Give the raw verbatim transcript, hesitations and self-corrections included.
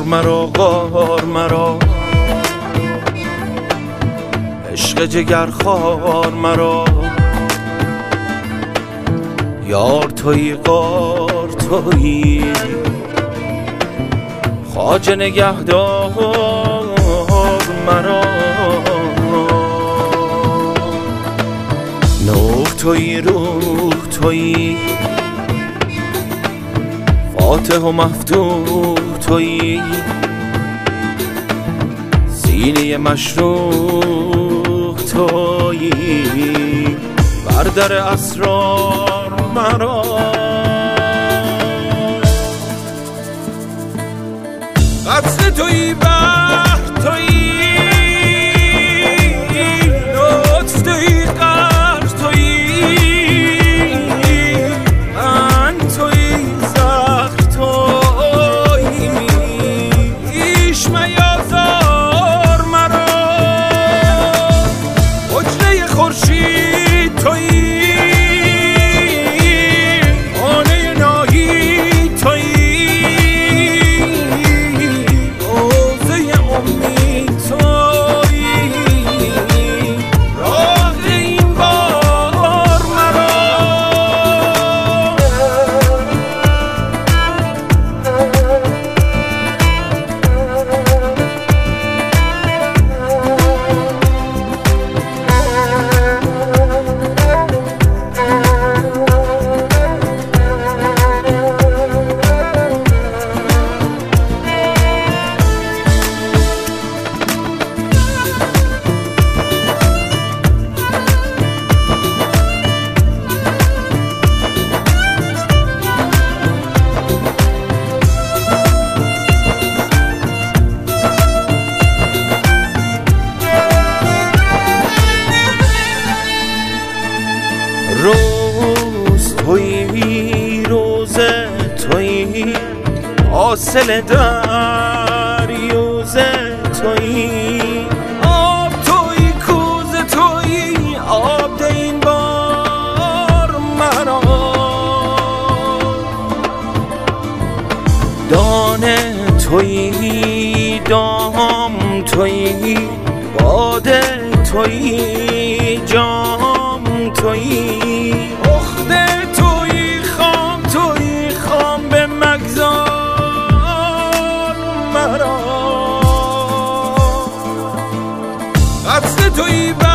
مرا غار مرا، عشق جگر خوار مرا. یار تویی غار تویی، خواجه نگهدار مرا. نور تویی روح تویی، فاتح و مفتوح تویی. سینه مشروق تویی، بر در اسرار مرا. قطره تویی بحر تویی، لطف تویی قهر تویی. من تویی زهر تویی، ایش میازار مرا. حجره خورشید تویی، روز تویی روزه تویی، حاصل دریوزه تویی. آب تویی کوزه تویی، آب ده این بار مرا. دانه تویی دام تویی، باده تویی جام تویی. اخته تویی خام تویی، خام به مگذار مرا. قطره تویی